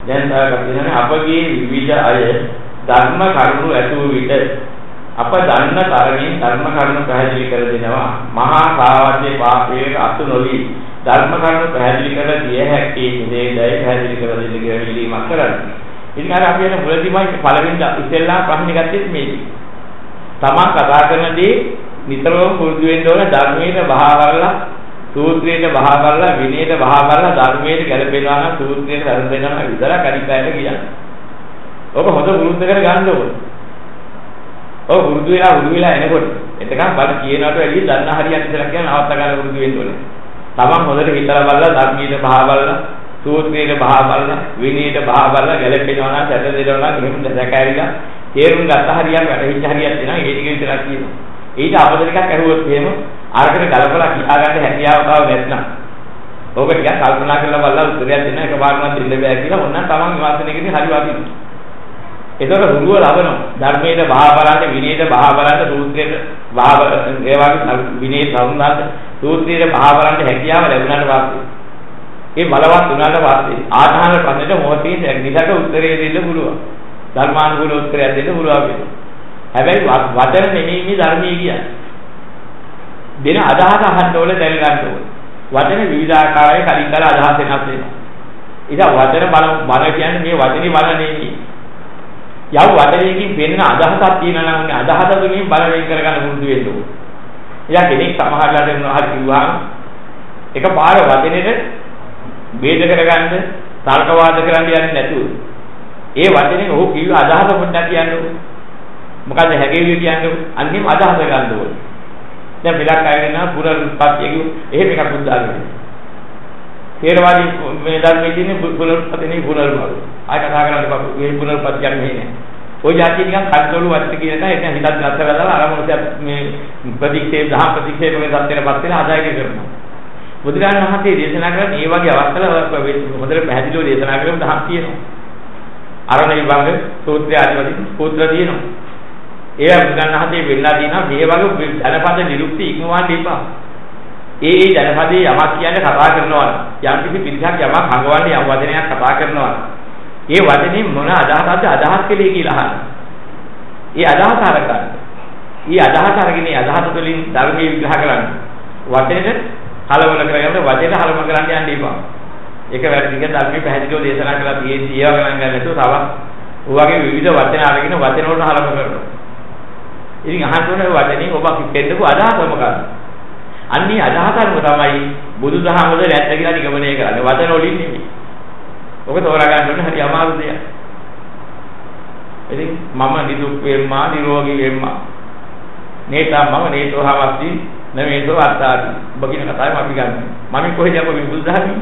දැන් තමයි අපගේ විවිධ අය ධර්ම කරුණු ඇතුළු විට අප දන්න තරමින් ධර්ම කරුණු පැහැදිලි කර දෙනවා. මහා සාවද්‍ය පාපයේ අතු නොවි ධර්ම කරුණු පැහැදිලි කර දිය හැකි දෙයයි පැහැදිලි කර දෙන්න කියලා ඉල්ලීමක් කරන්නේ. ඉතින් අර අපි යන මුලදීමයි පළවෙනි ඉස්සෙල්ලා ප්‍රශ්නේ ගත්තේ මේක. තමන් කතා කරනදී නිතරම පුරුදු වෙන්න ඕන ධර්මයේ බහා කරලා සූත්‍රයේ බහා කරලා විනයේ බහා කරලා ධර්මයේ ගැලපෙනවා නම් සූත්‍රයේ වැරදෙනවා විතරක් අනිකායට කියන්නේ. ඔබ හොඳ පුරුදු කර ගන්න ඕනේ. ඔව් පුරුදු වෙලා එනකොට එතකන් බල කියනකට වැඩි දන්න හරියක් ඉතලා කියන අවස්ථ ගන්න පුරුදු වෙන්න ඕනේ. තමන් හොඳට හිතලා බලලා ධර්මයේ බහා බලලා සූත්‍රයේ බහා බලලා විනයේ බහා බලලා ගැලපෙනවා නම් සැද දෙනවා නම් එහෙම දැකහැරිලා තේරුම් ගත්ත හරියක් වැටහිච්ච හරියක් දෙනවා ඒ ටික විතරක් කියනවා. ඊට අපද ටිකක් ඇහුවොත් එහෙම අරකට ගලපලා කියා ගන්න හැකියාව තාම නැත්නම් ඕක ටිකක් කල්පනා කරලා බලලා උත්තරයක් දෙන්න එකපාරටම දෙන්න බෑ කියලා ඕනනම් තමන් විමර්ශනයකදී හරි වදිනවා. ඒතකොට හුරුව ලබනවා. ධර්මයේ බහා බලන්න විනයේ බහා බලන්න සූත්‍රයේ බහා ඒ වගේ විනයේ සම්බන්ධ සූත්‍රයේ බහා බලන්න හැකියාව ලැබුණාට පස්සේ ඒ බලවත් උනාට පස්සේ ආධාර ප්‍රශ්නෙට මොහොතේ නිසක උත්තරය දෙන්න පුළුවන්. ධර්මානුකූල උත්තරයක් දෙන්න පුළුවන් වෙනවා. හැබැයි වචන නෙමෙයි මේ ධර්මයේ කියන්නේ. දෙන අදහස අහන්න ඕනේ දැන ගන්න ඕනේ. වචන විවිධාකාරයේ කලින් කල අදහස් වෙනස් වෙනවා. ඉතින් වචන බල කියන්නේ මේ වචනේ බල නෙමෙයි. යව වචනයකින් වෙන්න අදහසක් තියෙනවා නම් අදහස තුලින් බල වෙන් කරගන්න පුරුදු වෙන්න ඕනේ. එයා කෙනෙක් සමහරලාට මොනවා හරි කිව්වහම එකපාර වචනේට ભેද කරගන්න තර්කවාද කරන්න යන්නේ නැතුව ඒ වචනේ ඔහු කිව්ව අදහස පොඩ්ඩක් කියන්නකො. මොකද හැගෙවි කියන්නේ අන්තිම අදහස ගන්න ඕනේ. දැන් පිටක් ආයෙත් පුනරුත්පත්තිය කිව්ව එහෙම එකක් බුද්ධාගමේ. තේරවාදී මේ ධර්මයේ තියෙන පුනරුත්පත්ති නෙවෙයි පුනර්භව. ආය කතා කරන්නේ මේ පුනරුත්පත්තියක් නෙවෙයි නෑ. ඔය જાති නිකන් කඩතොළු වත් කියන එක ඒක හිතත් නැත්තර දාලා අරමුණට මේ ප්‍රතික්ෂේප දහම් ප්‍රතික්ෂේප වෙන සත්‍යයටපත් වෙලා ආදායක කරනවා. බුදුරජාණන් වහන්සේ දේශනා කරන්නේ මේ වගේ අවස්ථාවල හොඳට පැහැදිලිව දේශනා කරලා දහම් කියනවා. අරණ විභාග සූත්‍රය ආදී සූත්‍ර තියෙනවා. ඒවා බුදුරජාණන් වහන්සේ වෙන්නලා දිනවා මේ වගේ ජනපද නිරුක්ති ඉක්මවන්න එපා. ඒ ජනපදයේ යමක් කියන්නේ කතා කරනවා යම් කිසි පිළිසක් යමක් හංගවන්නේ යම් වචනයක් කතා කරනවා. ඒ වචනේ මොන අදහසක්ද අදහස් කෙලේ කියලා අහන්න. ඒ අදහස අරගන්න. ඒ අදහස අරගෙන ඒ අදහස වලින් ධර්මයේ විග්‍රහ කරන්න. වචනෙට කලවල කරගන්න වචනෙට හලම කරන්න යන්න එපා. ඒක වැරදික ධර්මයේ පැහැදිලිව දේශනා කරලා තියෙන්නේ ඒවා ගණන් ගන්න නැතුව තව ඔයගේ විවිධ වචන අරගෙන වචන වලට හලම කරනවා. ඉතින් අහන්න ඕනේ වචනේ ඔබ කිව්වෙන්නකෝ අදහස මොකක්ද? අන්නේ අදහස අනුව තමයි බුදුදහම වල නැත්ත කියලා නිගමනය කරන්නේ. වචන වලින් නෙමෙයි. ඔක තෝරා ගන්න ඕනේ හරි අමාරු දෙයක්. ඉතින් මම නිදුක් වෙම්මා නිරෝගී වෙම්මා. නේතා මම නේතෝහවස්ති නෙමෙයිතෝ අත්තාති. බගින කතාවම අපි ගන්න. මම කොහෙද අපේ බුදුදහමේ?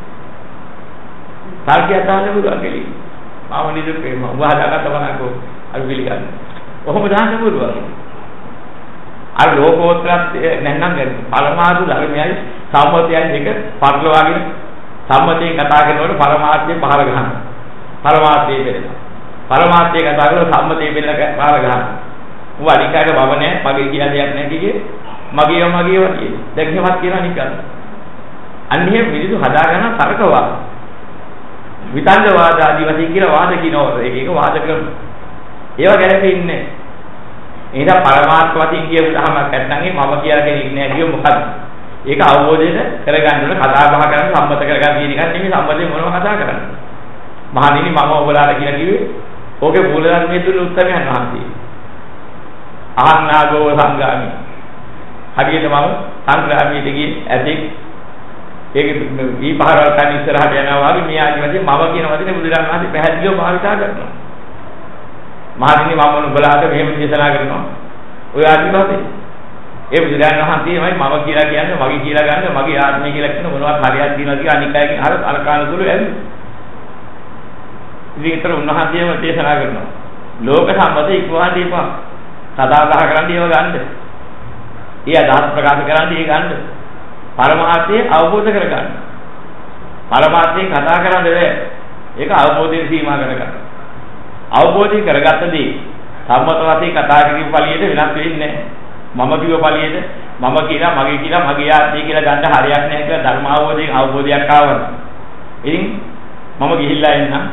සාර්ථකව තාලේ බුදුන්ගේ. මම නිදුක් වෙම්මා. ඔබ හදාගත්ත බණකෝ අපි පිළිගන්න. කොහොමද දාන්න පුළුවන්? අර ලෝකෝත්තරත් නැත්නම් පරමාර්ථ ධර්මයයි සම්මතයයි දෙක පටලවාගෙන සම්මතයෙන් කතා කරනකොට පරමාර්ථය පහල ගන්නවා. පරමාර්ථය වෙනවා. පරමාර්ථය කතා කරලා සම්මතය වෙන්න පහල ගන්නවා. උඹ අනිකාට බව නැහැ මගේ කියලා දෙයක් නැහැ කියේ. මගේව වගේ. දැන් එහෙමත් කියනවා නිකන්. අන්නේ මිනිස්සු හදාගන්න තරකවා. විතංග වාද ආදී වශයෙන් කියලා වාද කියනවා. ඒක වාද කරනවා. ඒවා ගැලපෙන්නේ නැහැ. එහෙනම් පරමාර්ථ වශයෙන් කියපු දහමක් නැත්නම් මම කියලා කෙනෙක් නෑ කියෝ මොකද්ද? ඒක අවබෝධයෙන් කරගන්න ඕන කතා බහ කරන්න සම්මත කරගන්න කියන එක නෙමෙයි සම්මතයෙන් මොනව කතා කරන්නේ. මහණෙනි මම ඔබලාට කියලා කිව්වේ ඕකේ මූල ධර්මයේ තුල උත්තරයන් වහන්සේ. අහන්නාගෝ සංගාමි. හරියට මම සංග්‍රාමීට ගියේ ඇතෙක් ඒක දී පහරවල් තන ඉස්සරහට යනවා වගේ මේ ආදි වශයෙන් මම කියන වචනේ බුදුරජාණන් වහන්සේ පැහැදිලිව භාවිතා කරනවා. මහණෙනි මම ඔබලාට මෙහෙම දේශනා කරනවා. ඔය ආදිවාසී ඒ බුදුරජාණන් වහන්සේමයි මම කියලා කියන්නේ මගේ කියලා ගන්න මගේ ආත්මය කියලා කියන මොනවද හරියක් දිනවා කියලා අනික් අයකින් අර අලකානුකූලව ඇවි. ඉතින් ඒතර උන්වහන්සේම දේශනා කරනවා. ලෝක සම්මත ඉක්මවන්න එපා. සදා බහ කරන්න ඒව ගන්න. ඒ අදහස් ප්‍රකාශ කරන්න ඒ ගන්න. පරමාර්ථය අවබෝධ කරගන්න. පරමාර්ථයෙන් කතා කරන්න බැහැ. ඒක අවබෝධයෙන් සීමා කරගන්න. අවබෝධය කරගත්තදී සම්මත වශයෙන් කතා කිරීම පළියට වෙනස් වෙන්නේ නැහැ. මම කිව්ව පළියට මම කියලා මගේ කියලා මගේ ආත්මය කියලා ගන්න හරියක් නැහැ කියලා ධර්ම අවබෝධයක් ආවම. ඉතින් මම ගිහිල්ලා එන්නම්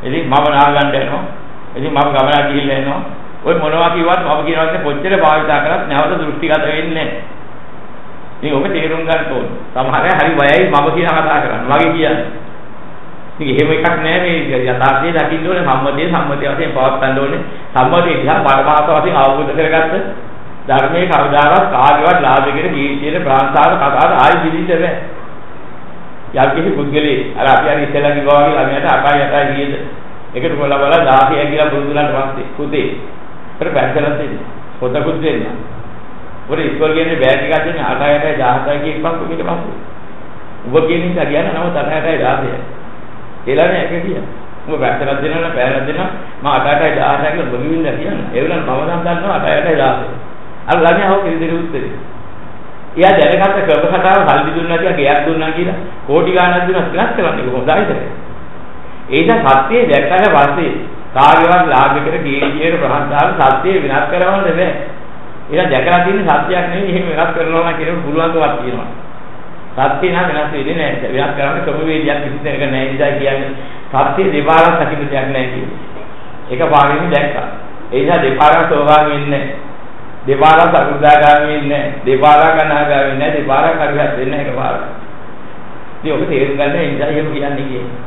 ඉතින් මම නාගන්න යනවා. ඉතින් මම ගමනක් ගිහිල්ලා එනවා. ඔය මොනවා කිව්වත් මම කියනවා කොච්චර භාවිතා කරත් නැවත දෘෂ්ටිගත වෙන්නේ නැහැ. ඉතින් ඔබ තේරුම් ගන්න ඕනේ. සමහර අය හරි බයයි මම කියන කතා කරන්නේ. මගේ කියන්නේ. ඉතින් එහෙම එකක් නෑ මේ යථාර්ථයේ දකින්න ඕනේ සම්මතිය වශයෙන් පවත්වන්න ඕනේ. සම්මතිය දිහා පරමාර්ථ වශයෙන් අවබෝධ කරගත්ත ධර්මයේ කවදාවත් කාගේවත් ලාභයකට කීර්තියට ප්‍රාන්තාව කතාවට ආයි පිළිච්ච බෑ. යම් කිසි පුද්ගලෙක් අර අපි අර ඉස්සෙල්ලා කිව්වා වගේ ළමයට අකයි යටයි ගියද ඒකට කොල්ල බල 16 කියලා පුරුදුලන් පස්සේ පුතේ අර පැත්තලත් දෙන්න. පොතකුත් දෙන්න. ඔර ඉස්කෝල ගියනේ බෑග් එකක් දෙන්න 8 යටයි 17යි කියපන් ඊට පස්සේ. ඔබ කියන එක කියන නම 8 යටයි 16යි. ඒලා නෑ එක කියන. ඔබ පැත්තලත් දෙනවා පැරලත් දෙනවා මම 8 යටයි 16යි කියලා ඔබ කිව්වින්ද කියන. ඒ වුණාට මම නම් දන්නවා 8 යටයි 16යි. අර ළමයා හොක ඉදිරි උත්තරේ. එයා දැනගත්ත ක්‍රමකතාව සල්ලි දුන්නා කියලා ගයක් දුන්නා කියලා කෝටි ගාණක් දුන්නා වෙනස් කරන්නේ කොහොමද? ඒ නිසා සත්‍යය දැක්කට පස්සේ කාගේවත් ලාභයකට කීර්තියට ප්‍රහංසාව සත්‍යය වෙනස් කරවන්න බෑ. ඒක දැකලා තියෙන සත්‍යයක් නෙවෙයි එහෙම වෙනස් කරනවා නම් කියනකොට පුළුවන්කමක් තියෙනවා. සත්‍ය නම් වෙනස් වෙන්නේ නැහැ. වෙනස් කරන්න ක්‍රමවේදයක් කිසි තැනක නැහැ. නිසා කියන්නේ සත්‍ය දෙපාරක් දකින්න දෙයක් නැහැ කියන්නේ. එක පාරකින් දැක්කා. ඒ නිසා දෙපාරක් සෝවාන් වෙන්නේ නැහැ. දෙපාරක් සකෘදාගාමී වෙන්නේ නැහැ. දෙපාරක් අනාගාමී වෙන්නේ නැහැ. දෙපාරක් හරියට වෙන්නේ නැහැ එකපාරක්. ඉතින් ඔබ තේරුම් ගන්න ඒ නිසා එහෙම කියන්නේ කියන්නේ.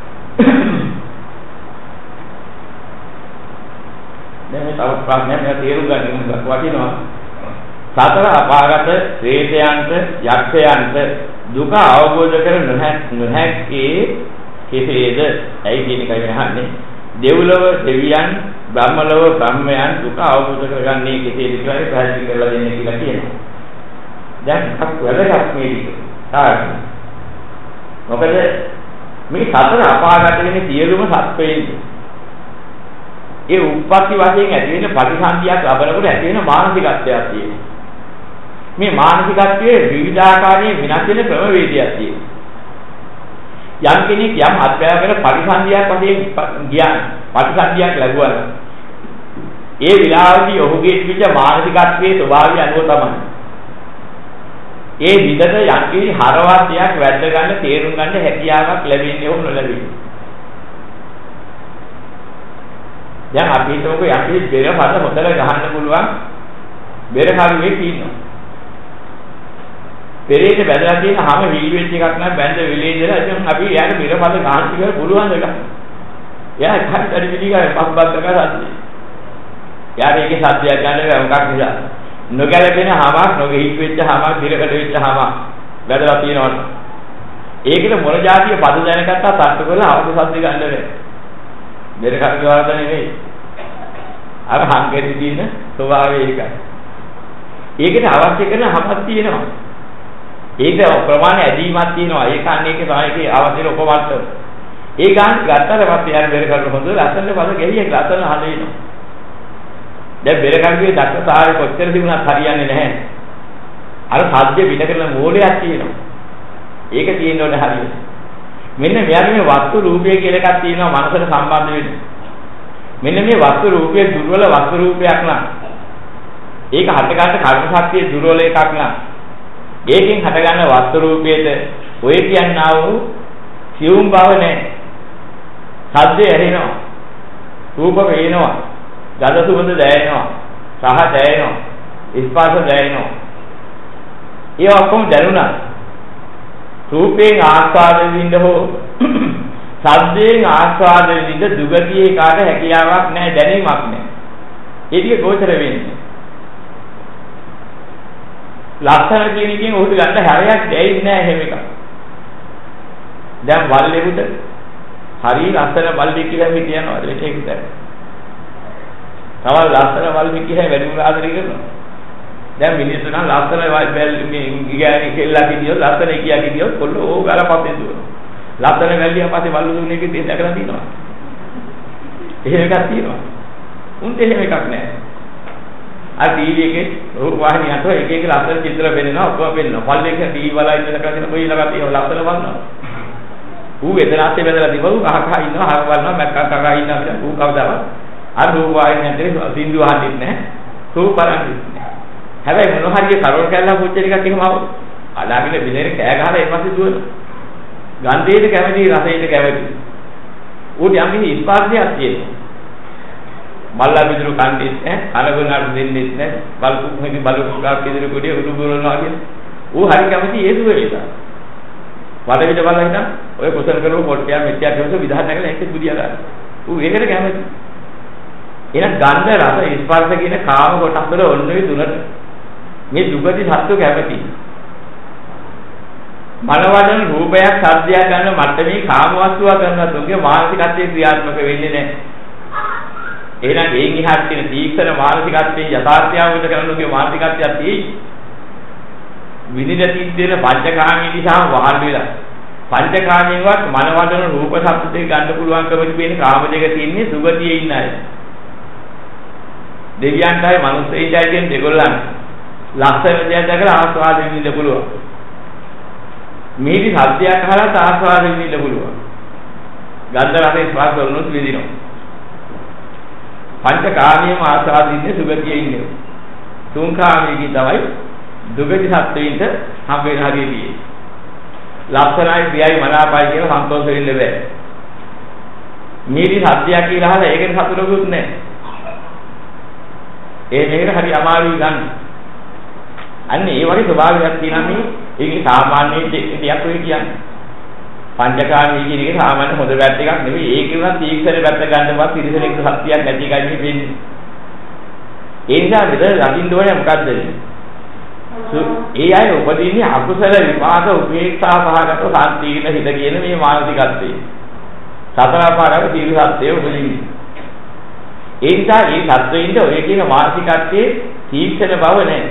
දැන් මේ තව ප්‍රශ්නයක් මම තේරුම් ගන්න වටිනවා. සතර අපාගත ශ්‍රේතයන්ට යක්ෂයන්ට දුක අවබෝධ කර නොහැක්කේ කෙසේද? ඇයි කියන එකයි අහන්නේ. දෙව්ලොව දෙවියන් බ්‍රහ්මලොව බ්‍රහ්මයන් දුක අවබෝධ කරගන්නේ කෙසේද කියලා පැහැදිලි කරලා දෙන්න කියලා කියනවා. දැන් වැදගත් මේක. මොකද මේ සතර අපාගත වෙන සියලුම සත්වයන් ඒ උප්පත්ති වශයෙන් ඇති වෙන ප්‍රතිසන්දියක් ලබනකොට ඇති වෙන මානසිකත්වයක් තියෙනවා. මේ මානසිකත්වයේ විවිධාකාරයේ විනාශ වෙන ක්‍රමවේදයක් තියෙනවා. යම් කෙනෙක් යම් අත්‍යවශ්‍ය ප්‍රතිසන්දියක් වශයෙන් ගියාන ප්‍රතිසන්දියක් ලැබුවා. ඒ විලාසී ඔහුගේ තිබිච්ච මානසිකත්වයේ ස්වභාවය අනුව තමයි. ඒ විදත යම් කිසි හරවත්යක් වැද්ද ගන්න තේරුම් ගන්න හැකියාවක් ලැබෙන්නේ ඕන නොලැබෙන්නේ. දැන් අපි හිතමුකෝ යම් කිසි බෙර පද හොදලා ගහන්න පුළුවන් බෙර කරුවෙක් ඉන්නවා. පෙරේට බැදලා තියෙන හැම වීල් වෙච්ච එකක් නම් බැඳ විලේ ඉඳලා ඉතින් අපි එයාට බෙර පද ගහන්න කියලා පුළුවන් දෙයක්. එයා හරියට පිළිගන්නේ පස්බත් කරලා සද්දේ. යාර ඒකේ සද්දයක් ගන්න බෑ මොකක් නිසා. නොගැලපෙන හැමක් නොගෙහිත් වෙච්ච හැමක් දිරකට වෙච්ච හැමක් බැදලා තියෙනවා. ඒකට මොන જાතිය පද දැනගත්තා තට්ටු කරලා අවදි සද්ද ගන්න බෑ. බෙර කරුවේ වරද නෙවෙයි. අර හංගෙදි තියෙන ස්වභාවය ඒකයි. ඒකට අවශ්‍ය කරන හැමක් තියෙනවා. ඒක ප්‍රමාණ ඇදීමක් තියෙනවා. ඒක අනේකේ සායකේ අවශ්‍ය ලොකවත්ත. ඒ ගාන ගත්තට පස්සේ යාර බෙර කරුව හොඳ ලස්සන පද ගෙහියක් ලස්සන හදේනවා. දැන් බෙර කරුවේ දක්ෂතාවය කොච්චර තිබුණත් හරියන්නේ නැහැ. අර සාධ්‍ය පිට කරන මූලයක් තියෙනවා. ඒක තියෙන්න ඕනේ හරියට. මෙන්න මෙයාගේ මේ වස්තු රූපය කියලා එකක් තියෙනවා මනසට සම්බන්ධ වෙන්නේ. මෙන්න මේ වස්තු රූපය දුර්වල වස්තු රූපයක් නම් ඒක හටගන්න කර්ම ශක්තිය දුර්වල එකක් නම් ඒකෙන් හටගන්න වස්තු රූපයේද ඔය කියන්නා වූ සියුම් බව නැහැ. සද්දේ ඇහෙනවා. රූප පේනවා. ගඳ සුවඳ දැනෙනවා. සහ දැනෙනවා. ස්පර්ශ දැනෙනවා. ඒ ඔක්කොම දැනුණා. රූපයෙන් ආස්වාදයෙන් විඳ හෝ ශබ්දයෙන් ආස්වාදයෙන් විඳ දුගතියේ කාට හැකියාවක් නැහැ දැනීමක් නැහැ. ඒ ටික ගෝචර වෙන්නේ. ලක්ෂණ කියන එකෙන් උහුට ගන්න හැරයක් දෙයින්නේ නැහැ එහෙම එකක්. දැන් වල්ලෙකුට හරි ලස්සන වල්ලෙක් කියලා හිතනවා ඒක විතරයි. තව ලස්සන වල්ලෙක් කියලා වැඩිම ආදරය කරනවා. දැන් මිනිස්සු නම් ලස්සන ගෑණි කෙල්ලා කිව්වොත් ලස්සන කියා කිව්වොත් කොල්ලෝ ඕක ගලපතෙන් දුවනවා. ලස්සන වැල්ලිය පස්සේ වල්ලු දුන්නේ කිව්වේ දැකලා තියෙනවා. එහෙම එකක් තියෙනවා. උන්ට එහෙම එකක් නැහැ. අර ටීවී එකේ රූප වාහිනිය අතර එක එක ලස්සන චිත්‍ර පෙන්නනවා ඔක්කොම පෙන්නනවා. පල්ලෙක ටීවී වල ඉඳලා කරගෙන කොයි ළඟ තියෙන ලස්සන වන්නවා. ඌ එතනත් බෙදලා තිබුණු කහ ඉන්නවා හර බලනවා මැක්ක කකා ඉන්නවා කියලා ඌ කවදාවත් අර රූප වාහිනිය ඇතුලේ සින්දු අහන්නේ නැහැ. රූප බලන්නේ නැහැ. හැබැයි මොන හරිය කරවල කැල්ලා පුච්චන එකක් එහෙම ආවොත් අදාගෙන බිලෙර කෑ ගහලා ඒ පස්සේ දුවන. ගන්ධයට කැමති රසයට කැමති. ඌට යම් කිසි ස්පර්ශයක් තියෙනවා. බල්ලා බිඳුරු කන්දෙත් නැහැ, කනගුණාට දෙන්නෙත් නැහැ, බලුකුගා බිඳුරු කුඩිය උඩු බුරනවා කියන. ඌ හරි කැමති ඒ දුවේ නිසා. වඩවිද බලලා හිටන් ඔය කුසල කරව පොට්ටියා මෙච්චා කියනස විධාන නැගලා ඒකෙත් බුදියා ගන්න. ඌ ඒකට කැමති. එහෙනම් ගන්ධ රස ස්පර්ශ කියන කාම කොටස් වල ඔන්නේ තුනට මේ දුගති සත්තු කැමති. මනවදන රූපයක් සද්දයක් ගන්න මට්ටමේ කාම වස්තුවක් ගන්නත් උගේ මානසිකත්වයේ ක්‍රියාත්මක වෙන්නේ නැහැ. එහෙනම් ඒන් එහාට තියෙන දීක්ෂණ මානසිකත්වයේ යථාර්ථය අවබෝධ කරගන්නුගේ මානසිකත්වයක් තියෙයි. විනිවිද තියෙන පංචකාමී නිසා වහල් වෙලා පංචකාමීන්වත් මනවදන රූප ශබ්ද දෙක ගන්න පුළුවන්කම තිබෙන කාම දෙක තියෙන්නේ සුගතියේ ඉන්න අය. දෙවියන්ටයි මනුස්සයෙක්ටයි කියන දෙගොල්ලන් ලස්සන දෙයක් දැකලා ආස්වාද විඳින්න පුළුවන්. මේකි සත්‍යයක් අහලා ආස්වාද විඳින්න පුළුවන්. ගන්ධ රස ස්පර්ශ වලුත් විඳිනවා. පංචකාමීයම ආස්වාද විඳින්නේ සුගතියේ ඉන්නේ. තුන්කාමීකී තමයි දුගති සත්වයින්ට හම් වෙන හරියදී. ලක්ෂණයි ප්‍රියයි මනාපයි කියලා සන්තෝෂ වෙන්න බෑ. මේකි සත්‍යයක් කියලා අහලා ඒකෙන් සතුටුකුත් නැහැ. ඒ මේකට හරි අමාරුයි ගන්න. අන්න ඒ වගේ ස්වභාවයක් තියෙනවා මේ ඒකේ සාමාන්‍ය දෙයක් ඔය කියන්නේ. පංචකාමී කියන එක සාමාන්‍ය හොඳ පැත්ත එකක් නෙවෙයි. ඒකේ උනත් තීක්ෂණ පැත්ත ගන්නවත් පිළිසෙලෙක් සත්‍යයක් නැති එකයි වෙන්නේ. ඒ නිසා විතර රකින්න ඕනේ මොකද්ද? ඒ අය උපදීන්නේ අකුසල විපාක උපේක්ෂා පහකට සාන්තින හිත කියන මේ මානසිකත්වයේ. සතර පාරක තීරු සත්‍යය උපදින්නේ. ඒ නිසා මේ සත්වයින්ට ඔය කියන මානසිකත්වයේ තීක්ෂණ බව නැහැ.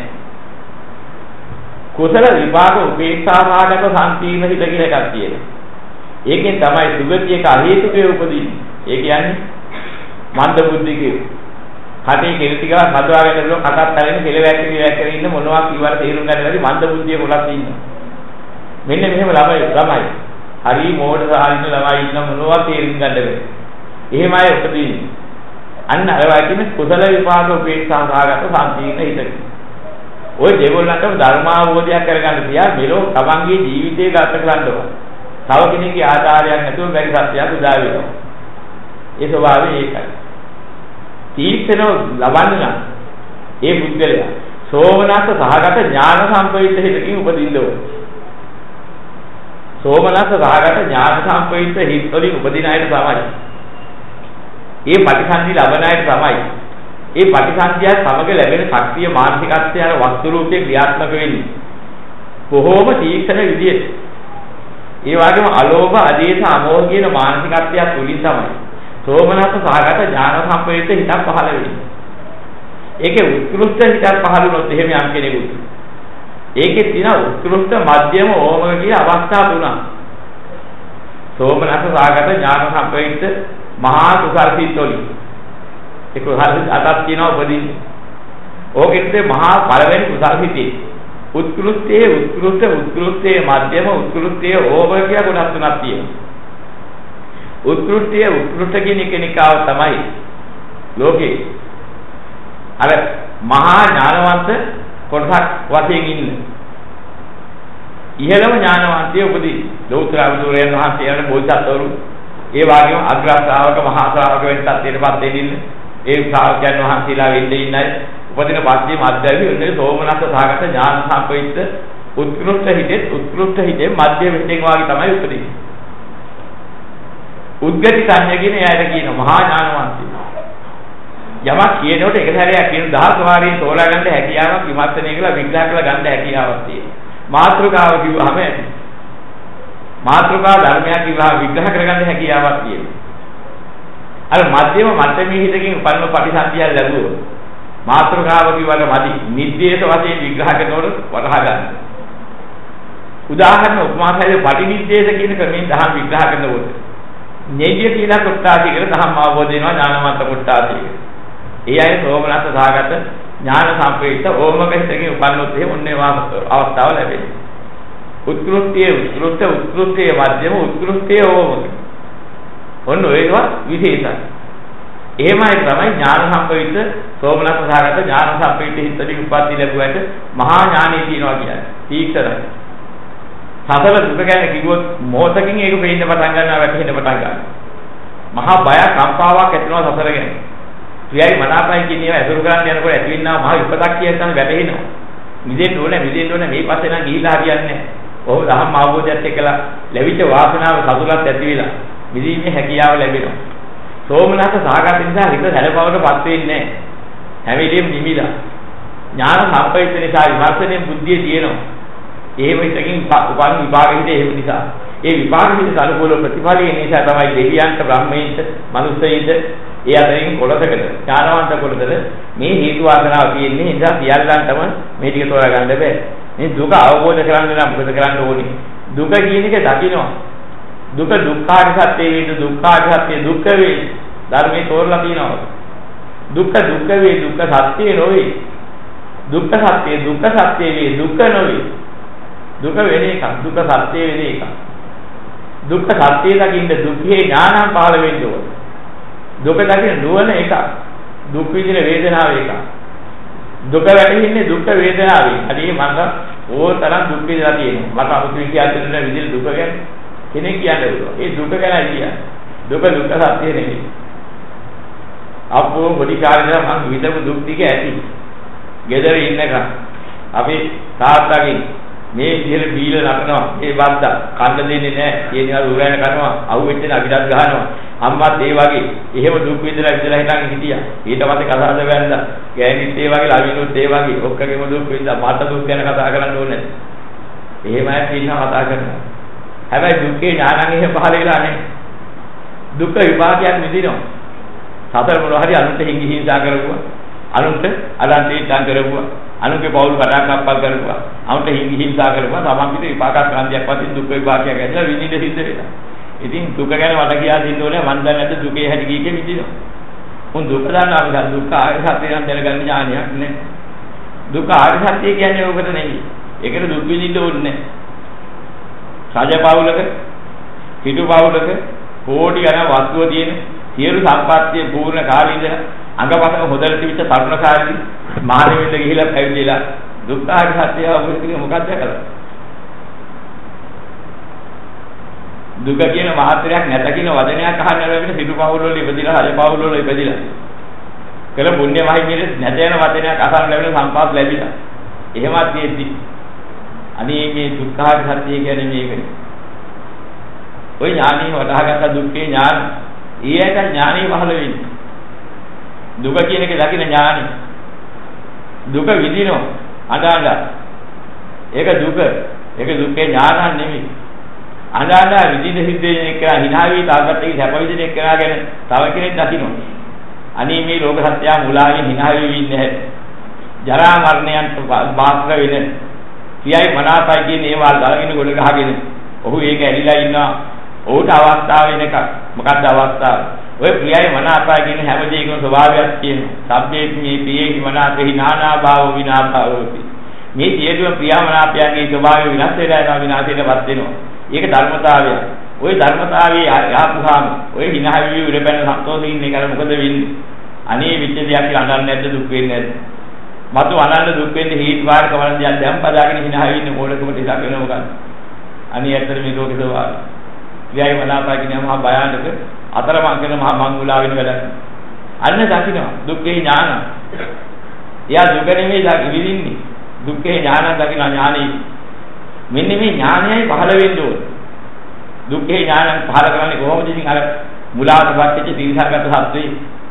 කුසල විපාක උපේක්ෂා භාගක සම්පීර්ණ හිත කියලා එකක් තියෙනවා. ඒකෙන් තමයි සුගතියක අහේතුකේ උපදින්නේ. ඒ කියන්නේ මන්ද බුද්ධිකේ. කටේ කෙල ටිකක් හදවාගෙන ඉන්න කටත් අරගෙන කෙලවැක් කෙලවැක් ඉන්න මොනවා කිව්වට තේරුම් ගන්න බැරි මන්ද බුද්ධිය කොටස් ඉන්නවා. මෙන්න මෙහෙම ළමයි. හරි මෝඩ සාහිත්‍ය ළමයි ඉන්න මොනවා තේරුම් ගන්න බැහැ. එහෙම අය උපදින්නේ. අන්න අර වගේ කුසල විපාක උපේක්ෂා භාගක සම්පීර්ණ හිතක. ඔය දෙගොල්ලන්ටම ධර්මාවබෝධයක් කරගන්න තියා මෙලෝ තමන්ගේ ජීවිතේ ගත කරන්න ඕන. තව කෙනෙක්ගේ ආධාරයක් නැතුව බැරි සත්‍යයක් උදා වෙනවා. ඒ ස්වභාවය ඒකයි. තීක්ෂණ ලබන්න නම් ඒ බුද්ධලයා සෝමනස්ස සහගත ඥාන සම්ප්‍රයුක්ත හිතකින් උපදින්න ඕන. සෝමනස්ස සහගත ඥාන සම්ප්‍රයුක්ත හිත වලින් උපදින අයට තමයි. ඒ ප්‍රතිසන්දි ලබන අයට තමයි. ඒ ප්‍රතිසන්දිය සමග ලැබෙන ශක්තිය මානසිකත්වය අර වස්තු රූපේ ක්‍රියාත්මක වෙන්නේ. කොහොම තීක්ෂණ විදියට. ඒ වගේම අලෝභ, අදේශ, අමෝහ කියන මානසිකත්වය තුලින් තමයි සෝමනස්ස සහගත ඥාන සම්ප්‍රයුක්ත හිතක් පහළ වෙන්නේ. ඒකේ උත්කෘෂ්ඨ හිතක් පහළ වුණොත් එහෙම යම් කෙනෙකුට. ඒකේ තියෙන උත්කෘෂ්ඨ මධ්‍යම ඕමක කියන අවස්ථා තුනක්. සෝමනස්ස සහගත ඥාන සම්ප්‍රයුක්ත මහා කුසල සිත්වලින් ඒක හරියට අතක් කියනවා උපදින්නේ. ඕකෙත් මහා පළවෙනි කුසල සිතේ උත්කෘෂ්ඨයේ මධ්‍යම උත්කෘෂ්ඨයේ ඕම කියලා කොටස් තුනක් තියෙනවා. උත්කෘෂ්ඨ කියන කෙනිකාව තමයි ලෝකේ අර මහා ඥානවන්ත කොටසක් වශයෙන් ඉන්නේ. ඉහළම ඥානවන්තය උපදී ලෞතර බුදුරයන් වහන්සේ යන බෝසත්වරු ඒ වගේම අග්‍ර ශ්‍රාවක මහා ශ්‍රාවක වෙන තත්ත්වයටපත් වෙන්නේ ඒ ශ්‍රාවකයන් වහන්සේලා වෙන්නේ ඉන්නයි උපදින පස්සේ මධ්‍යවි වෙන්නේ සෝමනස්ස සහගත ඥාන සම්ප්‍රයුක්ත උත්කෘෂ්ඨ හිතේ මධ්‍ය විශ්යෙන් වාගේ තමයි උපදින්නේ. උද්ගති සංඥා කියන එයාට කියන මහා ඥානවන්තය. යමක් කියනකොට එක සැරයක් කියන 10 වාරයෙන් තෝරා ගන්න හැකියාවක් විමර්ශනය කළා විග්‍රහ කරලා ගන්න හැකියාවක් තියෙනවා. මාත්‍රකාව කිව්වහම මාත්‍රකා ධර්මයක් කිව්වා විග්‍රහ කරගන්න හැකියාවක් තියෙනවා. අර මධ්‍යම මට්ටමේ හිතකින් උපන්න පටිසන්ධිය ලැබුවොත් මාත්‍රකාව කිව්වට මදි. නිද්දේශ වශයෙන් විග්‍රහ කරනකොට වරහා ගන්න. උදාහරණ උපමාසයේ පටිනිද්දේශ කියන ක්‍රමයෙන් දහම් විග්‍රහ කරනකොට ඤෙය්‍ය කියලා කොටාදී කියලා දහම් අවබෝධ වෙනවා ඥානවන්ත කොටාදී. ඒ අය සෝමනස්ස සහගත ඥාන සම්ප්‍රයුක්ත ඕමක හිතකින් උපන්නොත් එහෙම ඔන්නේ අවස්ථාව ලැබෙනවා. උත්කෘෂ්ඨයේ මධ්‍යම උත්කෘෂ්ඨයේ ඕමක. ඔන්න ඒකවත් විශේෂයි. එහෙමයි තමයි ඥාන සම්ප්‍රයුක්ත සෝමනස්ස සහගත ඥාන සම්ප්‍රයුක්ත හිතකින් උප්පත්ති ලැබුවට මහා ඥානෙ තියෙනවා කියන්නේ. තීක්ෂණයි. සතර දුක ගැන කිව්වොත් මොහොතකින් ඒක පේන්න පටන් ගන්නවා වැටහෙන්න පටන් ගන්නවා. මහා බය කම්පාවක් ඇති වෙනවා සසර ගැන. ප්‍රියයි මනාපයි කියන ඒවා ඇසුරු කරන්න යනකොට ඇතිවෙනා මහා විපතක් කියන තමයි වැටහෙනවා. මිදෙන්න ඕනේ මේ පස්සේ නම් ගිහිලා හරියන්නේ නැහැ. ඔහු ධම්ම අවබෝධයත් එක්කලා ලැබිච්ච වාසනාව සතුටත් ඇති වෙලා මිදීමේ හැකියාව ලැබෙනවා. සෝමනස්ස සාගත නිසා හිත සැලපවටපත් වෙන්නේ නැහැ. හැම වෙලෙම නිමිලා. ඥාන සම්ප්‍රයුක්ත නිසා විමර්ශනයේ බුද්ධිය තියෙනවා. එහෙම හිතකින් උපන් විභාග හිතේ එහෙම නිසා. ඒ විභාග හිතේ සානුකූල ප්‍රතිඵලය නිසා තමයි දෙවියන්ට බ්‍රහ්මයින්ට මනුස්සයින්ට ඒ අතරින් කොටසකට ඥානවන්ත කොටසට මේ හේතු වාසනාව තියෙන්නේ. ඒ නිසා සියල්ලන්ටම මේ ටික තෝරා ගන්න බෑ. මේ දුක අවබෝධ කරගන්න නම් මොකද කරන්න ඕනේ? දුක කියන එක දකින්න. දුක දුක්ඛාර සත්‍ය වේද දුක්ඛාර සත්‍ය දුක්ඛ වේ. ධර්මයේ තෝරලා තියෙනවා. දුක්ඛ දුක්ඛ වේ දුක්ඛ සත්‍ය නොවේ. දුක්ඛ සත්‍ය දුක්ඛ සත්‍ය වේ දුක්ඛ නොවේ. දුක වෙන එකක් දුක්ඛ සත්‍ය වෙන එකක්. දුක්ඛ සත්‍ය දකින්න දුක්ඛේ ඥානං පහළ වෙන්න ඕනේ. දුක දකින්න නුවණ එකක්. දුක් විඳින වේදනාව එකක්. දුක වැටෙන්නේ දුක් වේදනාවේ. අදී මම ඕතරම් දුක් විඳලා තියෙනවා. මට අමුතු විද්‍යාවෙන් විදිහට දුක ගැන කෙනෙක් කියන්නේ උනවා. ඒ දුක ගැන කියන්නේ. දුක දුක්ඛ සත්‍ය නෙමෙයි. අපෝ පොඩි කාලේ මම විඳපු දුක් ටික ඇති. ගෙදර ඉන්නකම් අපි තාත්තගෙන් මේ විදිහට බීල නටනවා. මේ බද්දා කන්න දෙන්නේ නැහැ. ඒ නිකන් උරයන් කරනවා. අහුවෙච්ච න අපිටත් ගහනවා. අම්මත් ඒ වගේ එහෙම දුක් විඳලා හිටන් හිටියා. ඊට පස්සේ කතාවද වැන්දා. ගෑනිත් ඒ වගේ ළමිනුත් ඒ වගේ ඔක්කොගෙම දුක් විඳලා මට දුක් ගැන කතා කරන්න ඕනේ. එහෙමයි ඉන්නවා කතා කරනවා. හැබැයි දුක්ඛේ ඥානං එහෙම පහල වෙලා නැහැ. දුක්ඛ විපාකයක් විඳිනවා. සතර මොන හරි අනුන්ට හිංසා කරපුවා. අනුන්ට අලන්තීටන් කරපුවා. අනුන්ගේ පෞල් කඩාකප්පල් කරපුවා. අනුන්ට හිංසා කරපුවා. සමන්විත විපාක ස්කන්ධයක් වශයෙන් දුක්ඛ විපාකයක් ඇදලා විඳින්න සිද්ධ වෙනවා. ඉතින් දුක ගැන මට කියා දෙන්න ඕනේ මන් දැන් නැද්ද දුකේ හැටි කීකේ විඳිනවා. උන් දුක දන්නා නිසා දුක්ඛ ආර්ය සත්‍ය නම් දැනගන්න ඥානයක් නෑ. දුක්ඛ ආර්ය සත්‍ය කියන්නේ ඔකට නෙවෙයි. ඒකට දුක් විඳින්න ඕනේ නෑ. රජ පවුලක, හිටු පවුලක කෝටි ගණන් වස්තුව තියෙන සියලු සම්පත්තිය පූර්ණ කාලේ ඉඳලා අඟපතක හොදලා තිබිච්ච තරුණ කාලේ මහරෙවිල්ල ගිහිලා පැවිදිලා දුක්ඛ ආර්ය සත්‍ය අවබෝධ කරගෙන මොකක්ද කරන්නේ? දුක කියන මහත්‍රයක් නැත කියන වචනයක් අහන්න ලැබෙන සිටු පවුල වල ඉපදිලා රජ පවුල වල ඉපදිලා කළ පුණ්‍ය මහිමයේ නැත යන වචනයක් අහන්න ලැබෙන සම්පාස් ලැබිලා එහෙමත් තියෙද්දි අනේ මේ දුක්ඛාර සත්‍ය කියන්නේ මේකනේ. ඔය ඥානෙ වටහාගත්ත දුක්ඛේ ඥාන ඊයට ඥානෙ පහළ වෙන්නේ. දුක කියන එක දකින්න ඥානෙ. දුක විඳිනවා අඬා ඒක දුක. ඒක දුක්ඛේ ඥානක් නෙමෙයි. අඬා විදිහට හිතේ එක හිනාවී තාගත් එක සැප විදිහට එක්කනාගෙන තව කෙනෙක් දකින්න. අනේ මේ ලෝක සත්‍යය මුලාවෙන් හිනාවී ඉන්නේ නැහැ. ජරා මරණයන්ට බාධා වෙන පියයි මනාපයි කියන ඒවා දාගෙන ගොඩ ගහගෙන ඔහු ඒක ඇලිලා ඉන්නවා. ඔහුට අවස්ථාව වෙනක මොකක්ද අවස්ථාව? ඔය ප්‍රියයි මනාපයි කියන හැම දෙයකම ස්වභාවයක් තියෙනවා. සබ්බේ මේ ප්‍රියයි මනාපෙහි නානා භාව විනා භාවෝති. මේ සියලුම ප්‍රියමනාපයන්ගේ ස්වභාවය විනාශ වෙලා යනවා විනාශයටපත් වෙනවා. ඒක ධර්මතාවය. ওই ධර්මතාවයේ ආපුහාම ඔය විනාහවි උරපැන සන්තෝෂයෙන් ඉන්නේ කර මොකද වෙන්නේ? අනේ විච්ච දෙයක් කියලා අඬන්නේ නැද්ද දුක් වෙන්නේ නැද්ද? මතු අනන්න දුක් වෙන්නේ හේතු වාර කවරන් දෙයක් දැන් පදාගෙන විනාහවි ඉන්නේ මොඩකමට ඉලක්ක වෙන මොකක්ද? අනේ ඇත්තට මේ ලෝකේ ස්වභාවය. වියයි මනාපයි කියන මහා භයානක අතරමං කරන මහා මංගුලා වෙන වැඩක්. අන්න දකින්නවා දුක්ඛේ ඥාන. එයා දුක නෙමෙයි විඳින්නේ. දුක්ඛේ ඥාන දකින්න ඥානෙයි. මෙන්න මේ ඥානයයි පහළ වෙන්න ඕන. දුක්ඛේ ඥානං පහළ කරන්නේ කොහොමද? ඉතින් අර මුලාවටපත් වෙච්ච තීර්ථාගත සත්‍යේ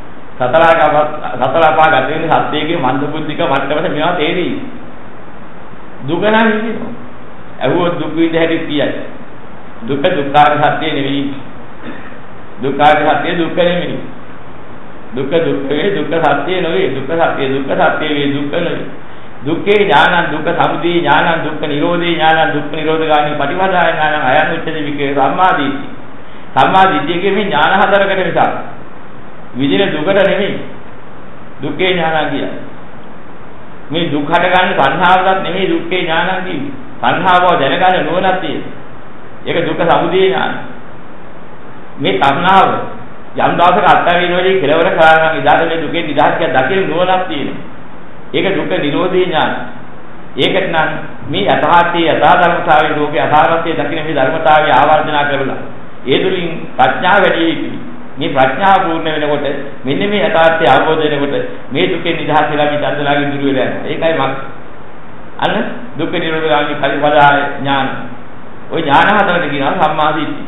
සතරපාගත වෙන සත්‍යයේ මන්ද බුද්ධික මට්ටමට මේවා තේරෙයි. දුක නම් විඳිනවා. අහුවොත් දුක් විඳ හැටි කියයි. දුක දුක්ඛාර සත්‍ය නෙවෙයි. දුක්ඛාර සත්‍ය දුක්ඛ නෙවෙයි. දුක දුක්ඛේ දුක්ඛ සත්‍ය නෙවෙයි. දුක්ඛ සත්‍ය දුක්ඛ සත්‍ය වේ දුක්ඛ නෙවෙයි. දුක්ඛේ ඥානං දුක්ඛ සමුදය ඥානං දුක්ඛ නිරෝධේ ඥානං දුක්ඛ නිරෝධගාමී පටිපදාය ඥානං අයං උච්චති විකේ සම්මාදිට්ඨි. සම්මාදිට්ඨියේ මේ ඥාන හතරකට නිසා විදින දුකට නෙමෙයි. දුක්ඛේ ඥානං කියන්නේ. මේ දුක් හට ගන්න සංහාවවත් නෙමෙයි දුක්ඛේ ඥානං කියන්නේ. සංහාවව දැනගන්න නුවණක් තියෙනවා. ඒක දුක්ඛ සමුදය ඥාන. මේ තණ්හාව යම් දවසක අත්හැරීමේදී කෙලවර කරනවා නම් ඉදාට මේ දුකේ නිදහස් කියන දකින නුවණක් තියෙනවා. ඒක දුක්ඛ නිරෝධී ඥාන. ඒකට නම් මේ යථාර්ථයේ යථා ධර්මතාවයේ ලෝකේ යථාර්ථයේ දකින මේ ධර්මතාවය ආවර්ජනා කරලා ඒ තුලින් ප්‍රඥාව වැඩි වෙයි. මේ ප්‍රඥාව පූර්ණ වෙනකොට මෙන්න මේ යථාර්ථය අවබෝධ වෙනකොට මේ දුකේ නිදහස් වෙලා මේ චන්දලාගේ දුර වෙලා යනවා. ඒකයි මක්. අන්න දුක්ඛ නිරෝධ ගාමී පරිපදාය ඥාන. ওই ඥාන හතරට කියනවා සම්මා දිට්ඨි.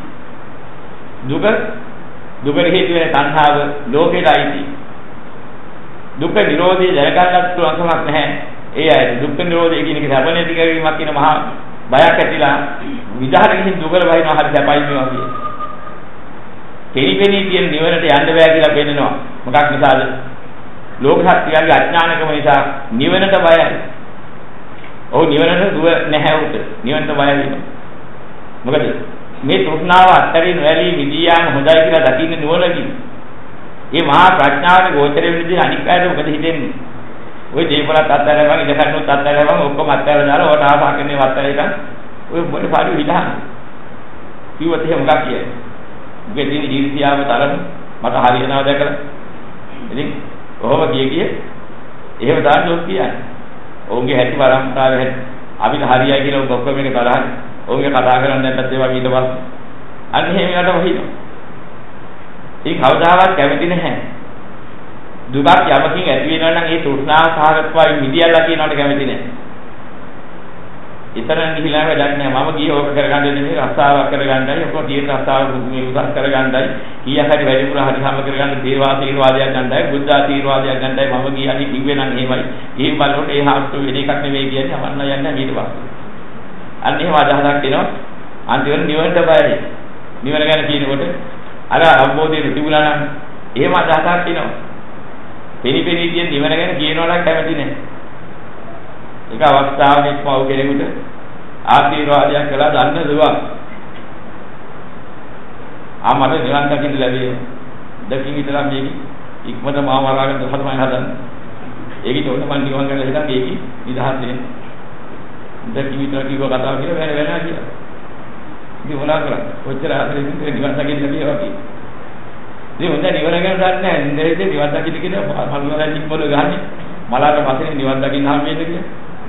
දුකට හේතු වෙන තණ්හාව ලෝකෙටයි. දුක්ඛ නිරෝධය දැනගන්නත් පුළුවන් කමක් නැහැ. ඒ අය දුක්ඛ නිරෝධය කියන එක සැප නැති කිරීමක් කියන මහා බයක් ඇතිලා විදහාර ගිහින් දුකල වහිනවා හරි සැපයි මේවා කියේ. කෙනිපෙනී කියන නිවනට යන්න බෑ කියලා පෙන්නනවා. මොකක් නිසාද? ලෝක සත්‍යයේ අඥානකම නිසා නිවනට බයයි. ඔව් නිවනට දුව නැහැ උට. නිවනට බය වෙනවා. මොකද මේ තෘෂ්ණාව අත්තරින් වැලී මිදී යාම හොඳයි කියලා දකින්න නුවණකින්. මේ මහා ප්‍රඥාවේ ගෝචර වෙන විදිහ අනික් අයට මොකද හිතෙන්නේ? ඔය දීපලත් අත්හැරලා ඉඳ ගන්නොත් අත්හැරලා ඔක්කොම අත්හැරලා දාලා ඔයාට ආසා කරන්නේ වත්තලේකන් ඔය මොකද පාඩු විදහාන. කිව්වොත් එහෙම මොකක් කියන්නේ? මුගේ දින ජීවිතයව තරම මට හරියනවා දැකලා. ඉතින් කොහොම කිය එහෙම දාන්න ඔක් කියන්නේ. ඔවුන්ගේ හැටි පරම්පරාවේ හැටි අපිට හරියයි කියලා ඔක්කොම මේක තරහයි. ඔවුන්ගේ කතා කරන්නේ නැත්නම් ඒවා ඊට පස්සේ අන්න එහෙම යට වහිනවා. ඒ කවදාවත් කැමති නැහැ. දුකක් යමකින් ඇති වෙනවා නම් ඒ තෘෂ්ණාව සහගතවයි මිදියලා කියනවට කැමති නැහැ. ඊතරම් ගිහිලා වැඩක් නැහැ. මම ගියේ ඕක කරගන්න නෙමෙයි රස්සාවක් කරගන්නයි. ඔක්කොම තියෙන රස්සාව මේ උසස් කරගන්නයි. කීයක් හරි වැඩිපුර හරි සම කරගන්න දේවාශීර්වාදයක් ගන්නයි. බුද්ධ ආශීර්වාදයක් ගන්නයි. මම ගියන්නේ කිව්වේ නම් එහෙමයි. ඒ බලනකොට ඒ හාස්තු වෙන එකක් නෙමෙයි කියන්නේ. අවන්න යන්නේ ඊට පස්සේ. අන්න එහෙම අදහසක් එනවා. අන්තිමට නිවනට බයයි. නිවන ගැන කියනකොට අර අවබෝධය තිබුණා නම් එහෙම අදහසක් එනවා. පිළිපෙණී කියන නිවන ගැන කියනවා නම් කැමති නැහැ. ඒක අවස්ථාවක පව කෙනෙකුට ආශිර්වාදයක් කළා දන්න දුවක්. ආමර නිවන් දකින්න ලැබේ. දකින්න ඉතලා මේක ඉක්මනට මාව වරාගෙන තමයි හදන්නේ. ඒකිට ඕන මන් නිවන් ගැන හිතන් ඒකි නිදහස් වෙන්නේ. දකින්න ඉතලා කිව්ව කතාව කියලා වෙන වෙනවා කියලා. ඉතින් මොනවා කරන්නේ? ඔච්චර හතරෙන් නිවන් දකින්න ලැබේවා කියලා. ඉතින් හොඳ නිවන ගැන දන්නේ නැහැ. ඉන්දරේදී නිවන් දකින්න කියලා මල්වලින් ඉක්මනට ගහන්නේ. මලාට පස්සේ නිවන් දකින්න හම් වෙන්නේ කියලා.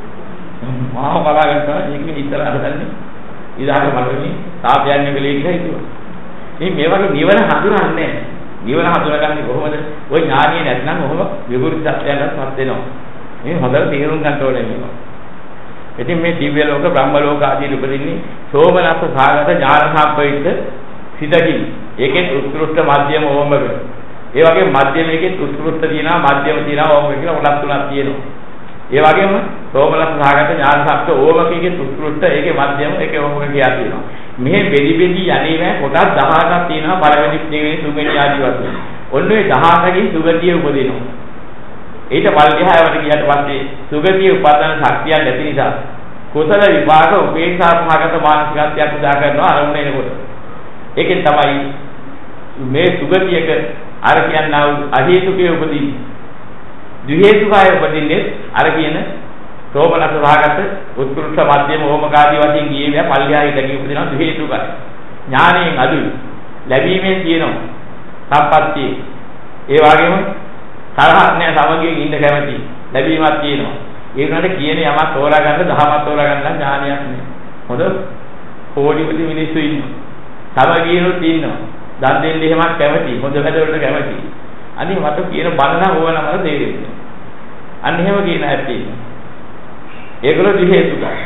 මාව බලාගෙන තමයි මේක ඉස්සරහට හදන්නේ. ඊදාක මලුනේ තාපයන්නේ වෙලේ කියලා හිතුවා. මේ වගේ නිවන හඳුනන්නේ නිවන හඳුනගන්නේ කොහොමද? ওই ඥානිය නැත්නම් ඔහොම විපරිත්‍යයන්ටපත් වෙනවා. මේ හොඳට තේරුම් ගන්න ඕනේ මේක. ඉතින් මේ දිව්‍ය ලෝක බ්‍රහ්ම ලෝක ආදී උපදින්නේ සෝමනස්ස සාගත ඥාන සම්ප්‍රයුක්ත සිතකින්. ඒකෙත් උත්කෘෂ්ඨ මධ්‍යම ඕමක. ඒ වගේ මධ්‍යම එකෙත් උත්කෘෂ්ඨ තියෙනවා මධ්‍යම තියෙනවා ඕමක කියලා කොටස් තුනක් තියෙනවා. ඒ වගේම සෝමනස්ස සාගත ඥාන සම්ප්‍රයුක්ත ඕමකයේ උත්කෘෂ්ඨ ඒකේ මධ්‍යම ඒකේ ඕමක කියලා තියෙනවා. මේ බෙදි බෙදි යන්නේ කොටස් 18ක් තියෙනවා පළවෙනි දෙවෙනි තුන්වෙනි ආදී වශයෙන්. ඔන්න ඔය 18කින් සුගතිය උපදිනවා. ඊට පල්ගහයවට ගියට පස්සේ සුගතිය උපදන ශක්තියක් නැති නිසා කුසල විපාක උපේක්ෂා සහගත මානසිකත්වයක් උදා කරනවා අරමුණ එනකොට. ඒකෙන් තමයි මේ සුගතියක අර කියනවා අහේතුකේ උපදින්නේ. ද්විහේතුකය උපදින්නේ අර කියන සෝමනස්ස සහගත උත්කෘෂ්ඨ මධ්‍යම ඕමකාදී වශයෙන් ගියේ මෙයා පල්ගහයට ගිය උපදිනවා ද්විහේතුකයි. ඥානයෙන් අදුයි. ලැබීමෙන් තියෙනවා සම්පත්තිය. ඒ වගේම තරහක් නැහැ සමගියෙන් ඉන්න කැමති. ලැබීමක් තියෙනවා. ඒ වුණාට කියන යමක් තෝරා ගන්න දහමක් තෝරා ගන්න ඥානයක් නෑ. හොඳ කෝටිපති මිනිස්සු ඉන්නවා. සමගියනොත් ඉන්නවා. දන් දෙන්න එහෙමත් කැමති. හොඳ වැඩවලට කැමති. අනිත් මට කියන බණ නම් ඕනම තේරෙන්නේ. අන්න එහෙම කියන ඇත්තේ. ඒගොල්ලෝ දිහේතුකයි.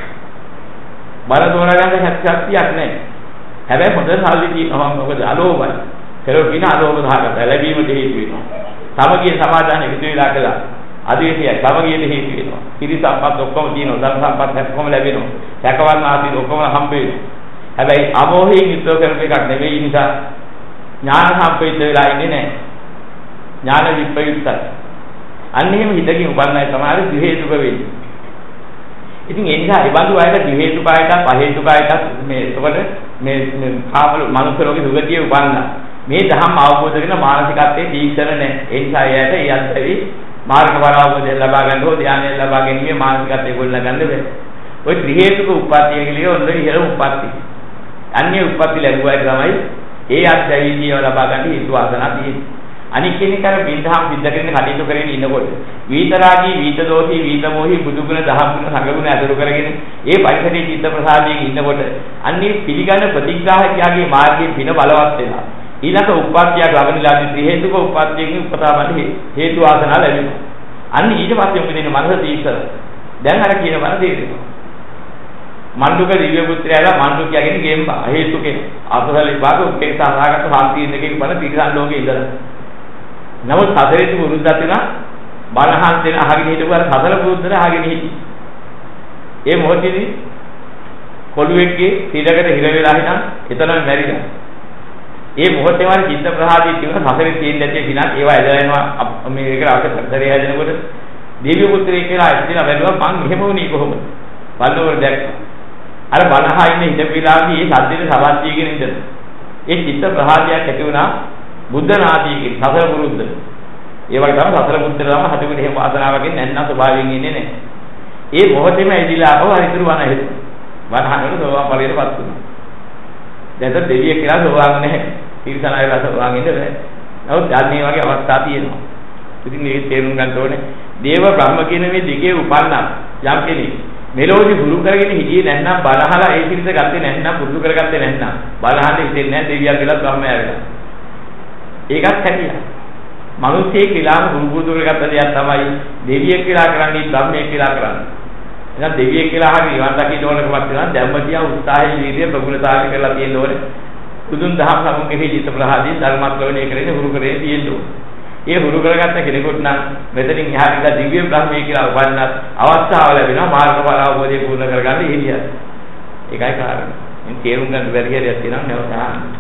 බණ තෝරා ගන්න ශක්තියක් නැහැ. හැබැයි හොඳ සල්ලි තියෙනවා මොකද අලෝභයි. කෙරෝ කියන අලෝභ ධාගත ලැබීම දෙහිතු වෙනවා. සමගිය සමාදාන එකතු වෙලා කළා. අධිවිශය සමගියට හේතු වෙනවා. කිරි සම්පත් ඔක්කොම තියෙනවා. ධන සම්පත් ඔක්කොම ලැබෙනවා. සැකවන්න ආදී ඔක්කොම හම්බ වෙනවා. හැබැයි අමෝහයෙන් යුක්තව කරන එකක් නෙවෙයි නිසා ඥාන සම්ප්‍රයුක්ත වෙලා ඉන්නේ නැහැ. ඥාන විප්‍රයුක්තයි. අන්න එහෙම හිතකින් උපන්නයි තමයි ද්විහේතුක වෙන්නේ. ඉතින් ඒ නිසා ඒ බඳු අයට ද්විහේතුකයට පහේතුකයට මේ එතකොට මේ කාම මනුස්ස ලෝකේ සුගතිය උපන්නා. මේ ධම්ම අවබෝධ කරගෙන මානසිකත්වයේ තීක්ෂණ නැහැ. ඒ නිසා එයාට ඒ අත්තරි මාර්ගඵල අවබෝධය ලබා ගන්න හෝ ධානය ලබා ගැනීම මානසිකත්වයේ ගොඩ ගන්න බැහැ. ඔය ත්‍රි හේතුක උප්පත්තිය කියලා ඔන්න ඉහළ උප්පත්ති. අන්‍ය උප්පත්ති ලැබුවා තමයි ඒ අත්‍යවශ්‍යව ලබා ගන්න හේතු ආසන තියෙන්නේ. අනික් කෙනෙක් අර බින්දහම් සිද්ධ කරගෙන කටයුතු කරගෙන ඉන්නකොට විතරාගී විතදෝෂී විතමෝහි බුදුගුණ දහම්ගුණ සංගුණ අතුරු කරගෙන ඒ පරිසරයේ චිත්ත ප්‍රසාදයෙන් ඉන්නකොට අන්නේ පිළිගන්න ප්‍රතිග්‍රාහකයාගේ මාර්ගයේ පින බලවත් වෙනවා. ඊළඟ උප්පත්තියක් ලබන්නලාදී ත්‍රි හේතුක උප්පත්තියකින් උපතාවන්නේ හේතු ආසනා ලැබෙනවා. අන්න ඊට පස්සේ මොකද වෙන්නේ මනස තීක්ෂණ. දැන් අර කියන බණ තේරෙනවා. මණ්ඩුක දිව්‍ය පුත්‍රයාලා මණ්ඩුකයාගෙන ගෙම්බා හේතුකේ අසසල විපාක උපේක්ෂා සහගත සාන්තියෙන් දෙකකින් බණ තිරසන් ලෝකේ ඉඳලා. නමුත් සතරේ වරුද්දක් වෙනා බණහන් දෙන අහගෙන හිටපු අර සතර පුරුද්දට අහගෙන හිටියේ. ඒ මොහොතේදී කොළුවෙක්ගේ තිරකට හිර වෙලා හිටන් එතනම මැරිලා. ඒ මොහොතේ වань චිත්ත ප්‍රහාදී තිබුණ සසරේ තියෙන නැති කිනා ඒවා ඇදලා යනවා මේක රාකතරේ හැදෙනකොට දිව්‍ය පුත්‍රයෙක් කියලා ඉතිලා වැළුවා මං මෙහෙම වුණේ කොහොමද බලනකොට දැක්කා අර බණහා ඉන්න හිටපිලාදී මේ සද්දේට සවස්තියගෙන ඉඳලා ඒ චිත්ත ප්‍රහාදියක් ඇති වුණා බුද්ධ නාදීගේ සසර පුරුද්ද ඒ වගේ තමයි සසර පුරුද්දලම හදිවට එහෙම වාසනාවකින් නැන්නා ස්වභාවයෙන් ඉන්නේ නැහැ ඒ මොහොතේම ඇදිලා ආපහු හරිතුරු වණ හෙත් වණහනට සෝවාන් ඵලයටපත් වුණා දැන් දෙවියෙක් කියලා සෝවාන් නැහැ තිරසන අය සෝවාන් ඉන්න බෑ නමුත් අන්නේ වගේ අවස්ථා තියෙනවා ඉතින් මේක තේරුම් ගන්න ඕනේ දේව බ්‍රහ්ම කියන මේ දිගේ උපන්නා යම් කෙනෙක් මෙලොවදී හුරු කරගෙන හිටියේ නැත්නම් බලහලා ඒ පිළිස ගත්තේ නැත්නම් පුරුදු කරගත්තේ නැත්නම් බලහන්න හිතෙන්නේ නැහැ දෙවියා කියලා බ්‍රහ්මයා වෙනවා ඒකත් හැකියා මිනිස්සේ කියලාම හුරු කරගත්ත දෙයක් තමයි දෙවියෙක් කියලා කරන්නේ බ්‍රහ්මයෙක් කියලා කරන්නේ එහෙනම් දෙවියෙක් කියලා හරි නිවන් දකින්න ඕනකමක් තියෙනවා ධම්මතිය උත්සාහය වීර්ය ප්‍රගුණතාවය කරලා තියෙන්න ඕනේ බුදුන් දහම් සමුකේ ජීත ප්‍රහාදී ධර්මස්වණේ කරගෙන හුරු කරේ තියෙන්න ඕනේ ඒ හුරු කරගත්ත කෙනෙකුට නම් මෙතනින් එහාට ගිහලා දිව්‍ය බ්‍රහ්මයේ කියලා උපන්නත් අවස්ථාව ලැබෙනවා මාර්ගඵල අවබෝධය පූර්ණ කරගන්න ඉහිලිය. ඒකයි කාරණා. ඉතින් තේරුම් ගන්න බැරි හරියක් තියෙනවා නේද?